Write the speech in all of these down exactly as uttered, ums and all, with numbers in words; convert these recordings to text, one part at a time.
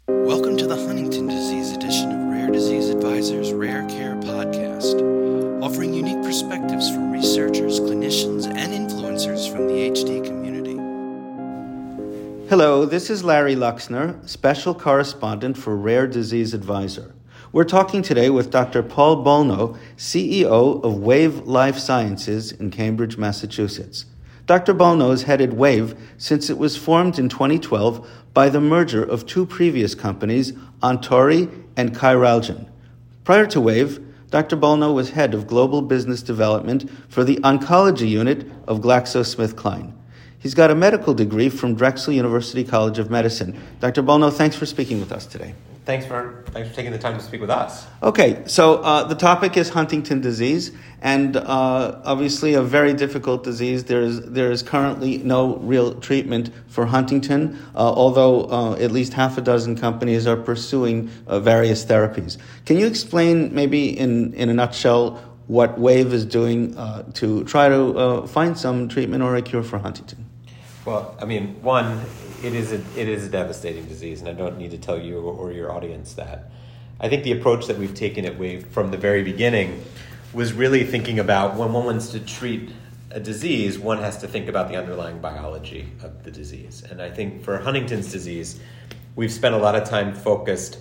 Welcome to the Huntington Disease edition of Rare Disease Advisors Rare Care Podcast, offering unique perspectives from researchers, clinicians, and influencers from the H D community. Hello, this is Larry Luxner, Special Correspondent for Rare Disease Advisor. We're talking today with Doctor Paul Bolno, C E O of Wave Life Sciences in Cambridge, Massachusetts. Doctor Bolno has headed Wave since it was formed in twenty twelve by the merger of two previous companies, Ontori and Chiralgen. Prior to Wave, Doctor Bolno was head of global business development for the oncology unit of GlaxoSmithKline. He's got a medical degree from Drexel University College of Medicine. Doctor Bolno, thanks for speaking with us today. Thanks for thanks for taking the time to speak with us. Okay, so uh, the topic is Huntington disease, and uh, obviously a very difficult disease. There is there is currently no real treatment for Huntington, uh, although uh, at least half a dozen companies are pursuing uh, various therapies. Can you explain, maybe in, in a nutshell, what Wave is doing uh, to try to uh, find some treatment or a cure for Huntington? Well, I mean, one, it is a, it is a devastating disease, and I don't need to tell you or your audience that. I think the approach that we've taken at Wave from the very beginning was really thinking about when one wants to treat a disease, one has to think about the underlying biology of the disease. And I think for Huntington's disease, we've spent a lot of time focused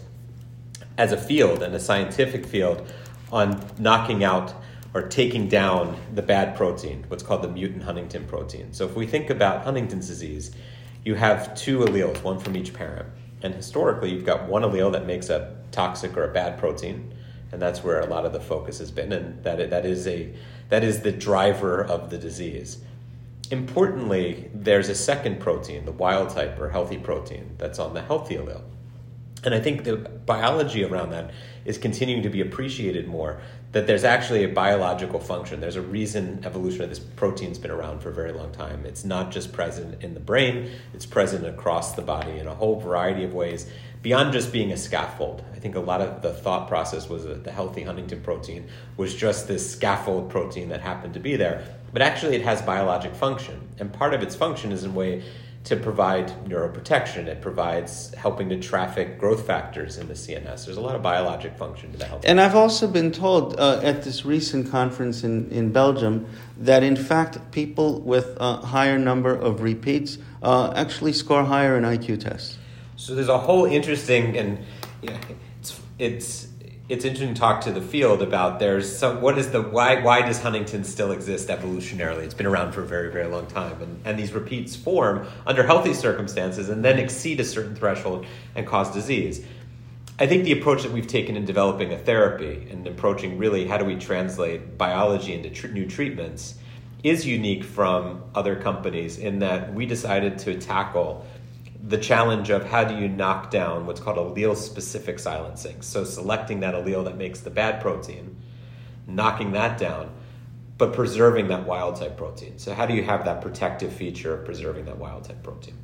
as a field and a scientific field on knocking out or taking down the bad protein, what's called the mutant Huntington protein. So if we think about Huntington's disease, you have two alleles, one from each parent. And historically, you've got one allele that makes a toxic or a bad protein, and that's where a lot of the focus has been, and that that is a that is the driver of the disease. Importantly, there's a second protein, the wild type or healthy protein, that's on the healthy allele. And I think the biology around that is continuing to be appreciated more, that there's actually a biological function. There's a reason evolution of this protein's been around for a very long time. It's not just present in the brain, it's present across the body in a whole variety of ways, beyond just being a scaffold. I think a lot of the thought process was that the healthy Huntington protein was just this scaffold protein that happened to be there, but actually it has biologic function. And part of its function is in a way to provide neuroprotection. It provides helping to traffic growth factors in the C N S. There's a lot of biologic function to the health. And I've also been told uh, at this recent conference in, in Belgium that in fact people with a higher number of repeats uh, actually score higher in I Q tests. So there's a whole interesting, and you know, it's it's it's interesting to talk to the field about there's some, what is the, why why does Huntington still exist evolutionarily? It's been around for a very, very long time. And, and these repeats form under healthy circumstances and then exceed a certain threshold and cause disease. I think the approach that we've taken in developing a therapy and approaching really how do we translate biology into tr- new treatments is unique from other companies in that we decided to tackle the challenge of how do you knock down what's called allele-specific silencing. So selecting that allele that makes the bad protein, knocking that down, but preserving that wild-type protein. So how do you have that protective feature of preserving that wild-type protein?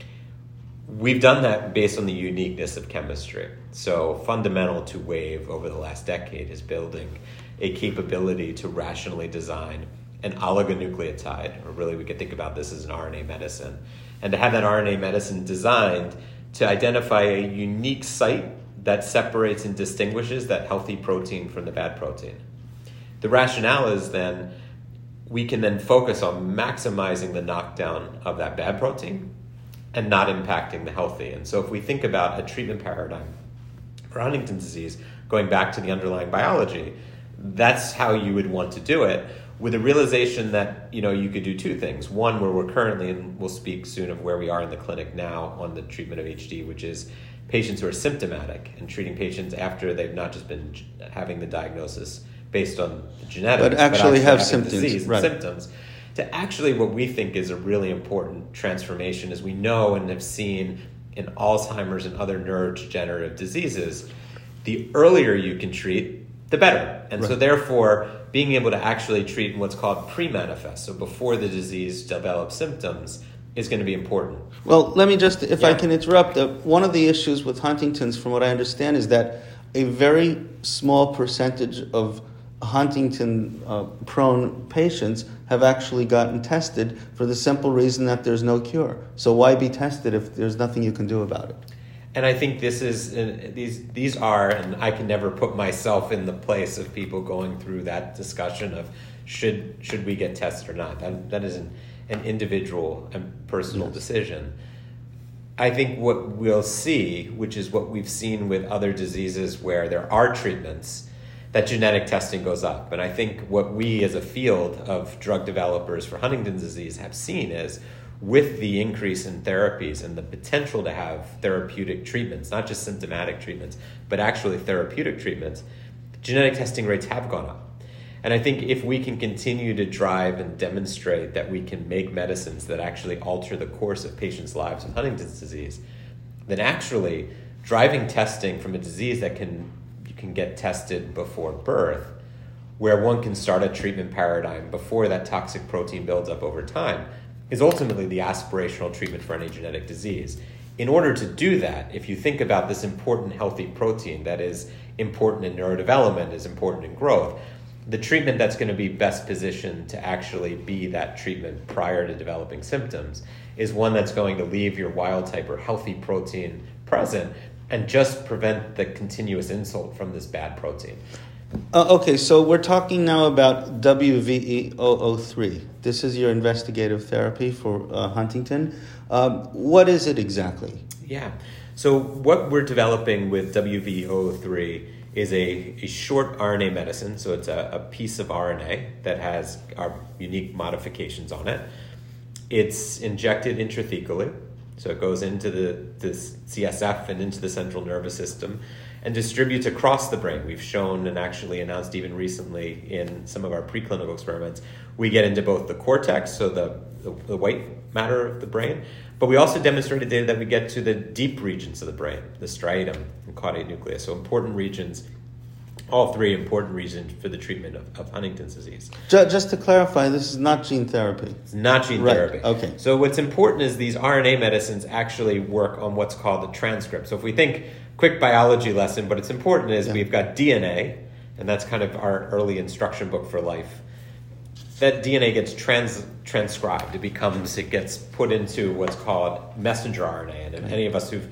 We've done that based on the uniqueness of chemistry. So fundamental to Wave over the last decade is building a capability to rationally design an oligonucleotide, or really we could think about this as an R N A medicine, and to have that R N A medicine designed to identify a unique site that separates and distinguishes that healthy protein from the bad protein. The rationale is then we can then focus on maximizing the knockdown of that bad protein and not impacting the healthy. And so if we think about a treatment paradigm for Huntington's disease, going back to the underlying biology, that's how you would want to do it, with a realization that, you know, you could do two things. One, where we're currently, and we'll speak soon of where we are in the clinic now on the treatment of H D, which is patients who are symptomatic and treating patients after they've not just been having the diagnosis based on the genetics, but actually, but actually have symptoms, disease and right. symptoms. To actually what we think is a really important transformation, as we know and have seen in Alzheimer's and other neurodegenerative diseases, the earlier you can treat, the better. And right. so therefore, being able to actually treat what's called pre-manifest, so before the disease develops symptoms, is going to be important. Well, let me just, if yeah. I can interrupt, uh, one of the issues with Huntington's, from what I understand, is that a very small percentage of Huntington-prone uh, patients have actually gotten tested for the simple reason that there's no cure. So why be tested if there's nothing you can do about it? And I think this is uh, these these are, and I can never put myself in the place of people going through that discussion of should should we get tested or not. That that is an, an individual and personal yes. decision. I think what we'll see, which is what we've seen with other diseases where there are treatments, that genetic testing goes up. And I think what we as a field of drug developers for Huntington's disease have seen is with the increase in therapies and the potential to have therapeutic treatments, not just symptomatic treatments, but actually therapeutic treatments, genetic testing rates have gone up. And I think if we can continue to drive and demonstrate that we can make medicines that actually alter the course of patients' lives with Huntington's disease, then actually driving testing from a disease that can you can get tested before birth, where one can start a treatment paradigm before that toxic protein builds up over time, is ultimately the aspirational treatment for any genetic disease. In order to do that, if you think about this important healthy protein that is important in neurodevelopment, is important in growth, the treatment that's going to be best positioned to actually be that treatment prior to developing symptoms is one that's going to leave your wild type or healthy protein present and just prevent the continuous insult from this bad protein. Uh, okay, so we're talking now about W V E zero zero three. This is your investigative therapy for uh, Huntington. Um, what is it exactly? Yeah, so what we're developing with W V E zero zero three is a, a short R N A medicine. So it's a, a piece of R N A that has our unique modifications on it. It's injected intrathecally, so it goes into the, the C S F and into the central nervous system and distributes across the brain. We've shown and actually announced even recently in some of our preclinical experiments, we get into both the cortex, so the, the, the white matter of the brain, but we also demonstrated data that we get to the deep regions of the brain, the striatum and caudate nucleus, so important regions, all three important regions for the treatment of, of Huntington's disease. Just to clarify, this is not gene therapy. It's not gene right. therapy. Okay. So what's important is these R N A medicines actually work on what's called the transcript. So if we think, quick biology lesson, but it's important is yeah. we've got D N A, and that's kind of our early instruction book for life. That D N A gets trans transcribed. It becomes, it gets put into what's called messenger R N A. And if any of us who've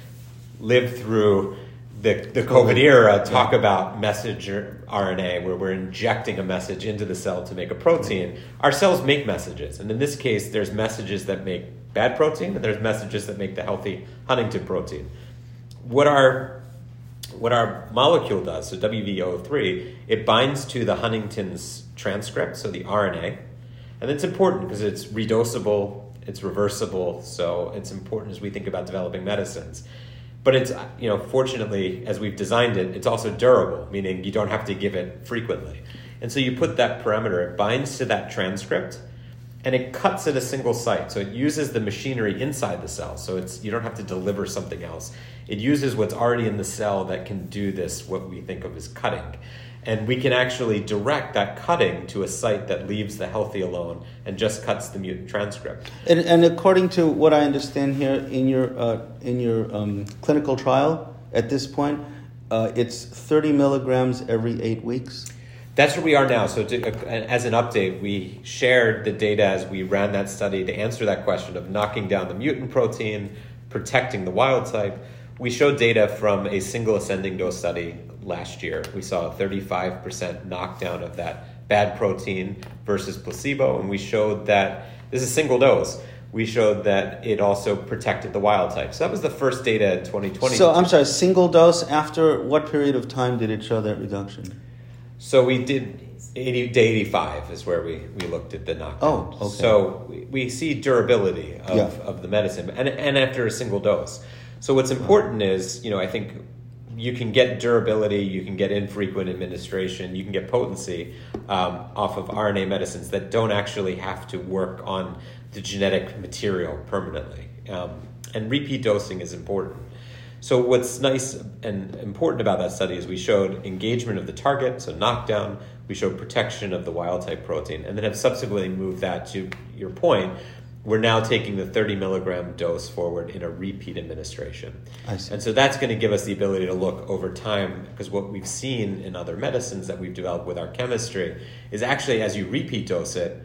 lived through the, the COVID era talk yeah. about messenger R N A, where we're injecting a message into the cell to make a protein, our cells make messages. And in this case, there's messages that make bad protein, and there's messages that make the healthy Huntington protein. What our what our molecule does, so W V E zero zero three, it binds to the Huntington's transcript, so the R N A, and it's important because it's redosable, it's reversible, so it's important as we think about developing medicines. But it's, you know, fortunately, as we've designed it, it's also durable, meaning you don't have to give it frequently. And so you put that parameter, it binds to that transcript, and it cuts at a single site. So it uses the machinery inside the cell. So it's you don't have to deliver something else. It uses what's already in the cell that can do this, what we think of as cutting. And we can actually direct that cutting to a site that leaves the healthy alone and just cuts the mutant transcript. And, and according to what I understand here in your uh, in your um, clinical trial, at this point, uh, it's thirty milligrams every eight weeks? That's where we are now. So to, uh, as an update, we shared the data as we ran that study to answer that question of knocking down the mutant protein, protecting the wild type. We showed data from a single ascending dose study last year. We saw a thirty-five percent knockdown of that bad protein versus placebo, and we showed that this is a single dose. We showed that it also protected the wild type. So that was the first data in twenty twenty. So I'm sorry, single dose, after what period of time did it show that reduction? So we did eighty, day eighty-five is where we, we looked at the knockdown. Oh, okay. So we, we see durability of, yeah. of the medicine, and and after a single dose. So what's important is, you know, I think you can get durability, you can get infrequent administration, you can get potency um, off of R N A medicines that don't actually have to work on the genetic material permanently. Um, and repeat dosing is important. So what's nice and important about that study is we showed engagement of the target, so knockdown, we showed protection of the wild type protein, and then have subsequently moved that to your point. We're now taking the thirty milligram dose forward in a repeat administration. I see. And so that's going to give us the ability to look over time, because what we've seen in other medicines that we've developed with our chemistry is actually as you repeat dose it,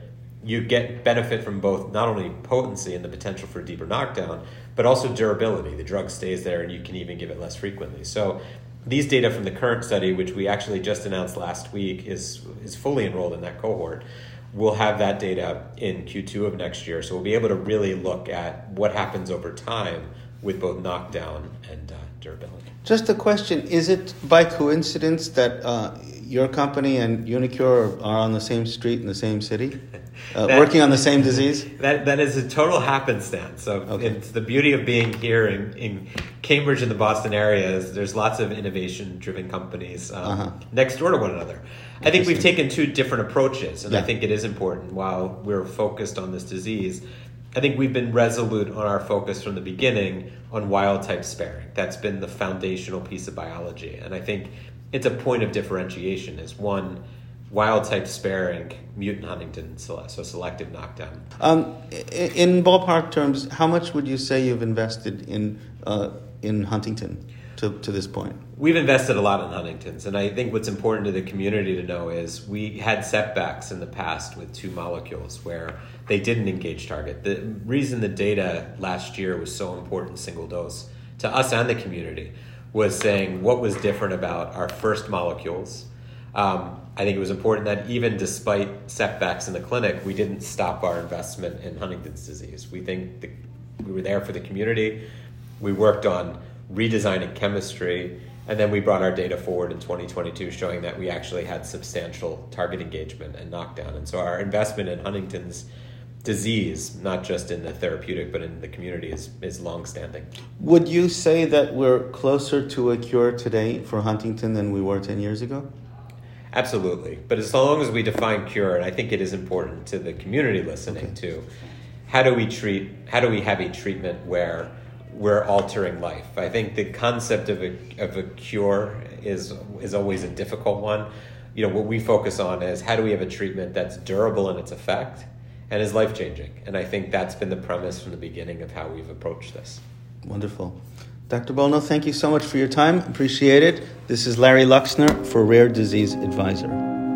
you get benefit from both not only potency and the potential for deeper knockdown, but also durability. The drug stays there and you can even give it less frequently. So these data from the current study, which we actually just announced last week, is is fully enrolled in that cohort. We'll have that data in Q two of next year. So we'll be able to really look at what happens over time with both knockdown and uh, durability. Just a question, is it by coincidence that uh, your company and uniQure are on the same street in the same city, uh, that, working on the same disease? That That is a total happenstance. So okay. It's the beauty of being here in, in Cambridge and the Boston area is there's lots of innovation-driven companies um, uh-huh. next door to one another. I think we've taken two different approaches, and yeah. I think it is important while we're focused on this disease. I think we've been resolute on our focus from the beginning on wild-type sparing. That's been the foundational piece of biology. And I think it's a point of differentiation is one, wild-type sparing, mutant Huntington, so selective knockdown. Um, in ballpark terms, how much would you say you've invested in uh, in Huntington to, to this point? We've invested a lot in Huntington's, and I think what's important to the community to know is we had setbacks in the past with two molecules where they didn't engage target. The reason the data last year was so important, single dose, to us and the community, was saying what was different about our first molecules. Um, I think it was important that even despite setbacks in the clinic, we didn't stop our investment in Huntington's disease. We think the, we were there for the community. We worked on redesigning chemistry, and then we brought our data forward in twenty twenty-two showing that we actually had substantial target engagement and knockdown. And so our investment in Huntington's disease, not just in the therapeutic, but in the community, is, is long-standing. Would you say that we're closer to a cure today for Huntington than we were ten years ago? Absolutely. But as long as we define cure, and I think it is important to the community listening okay. too, how do we treat, how do we have a treatment where we're altering life? I think the concept of a of a cure is is always a difficult one. You know, what we focus on is how do we have a treatment that's durable in its effect and is life-changing? And I think that's been the premise from the beginning of how we've approached this. Wonderful. Doctor Bolno, thank you so much for your time. Appreciate it. This is Larry Luxner for Rare Disease Advisor.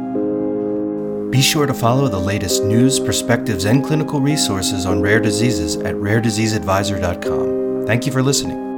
Be sure to follow the latest news, perspectives, and clinical resources on rare diseases at rare disease advisor dot com. Thank you for listening.